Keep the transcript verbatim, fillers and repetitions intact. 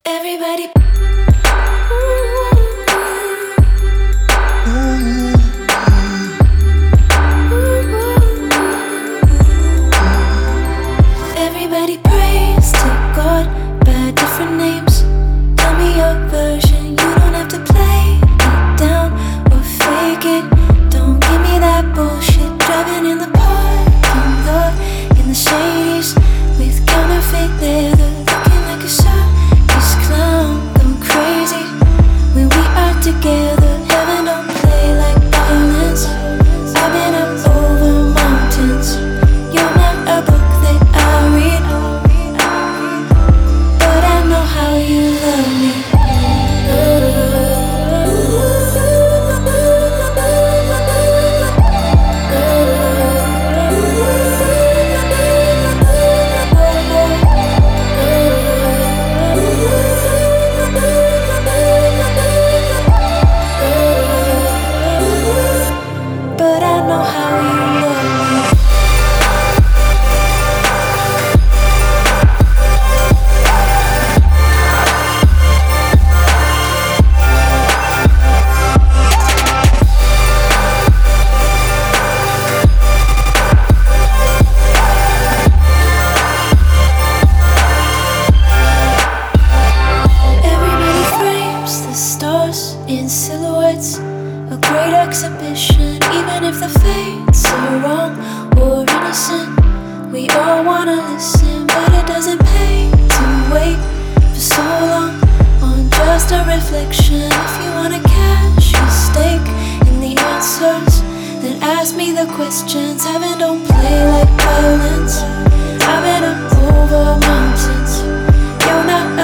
Everybody. Everybody prays to God by different names. Tell me your version, you don't have to play it down or fake it. Don't give me that bullshit. Driving in the parking lot in the shadies with counterfeit leather, looking like a circus clown. Go crazy when we are together. Heaven don't play like violence. I've been up over mountains. You're not a book that I read, but I know how you love me. But I know how you love me. Everybody frames the stars in silhouettes, a great exhibition. Even if the fates are wrong or innocent, we all wanna listen, but it doesn't pay to wait for so long on just a reflection. If you wanna cash a stake in the answers, then ask me the questions. Heaven don't play like violence. I've been up over mountains. You're not